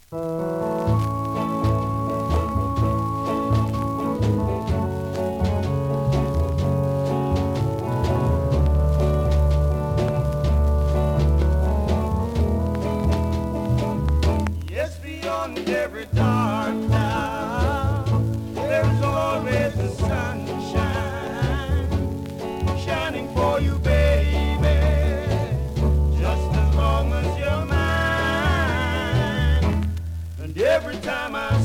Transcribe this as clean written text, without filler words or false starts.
Yes, beyond every dark cloud, there's always the sunshine shining for you, baby, just as long as you're mine. And every time I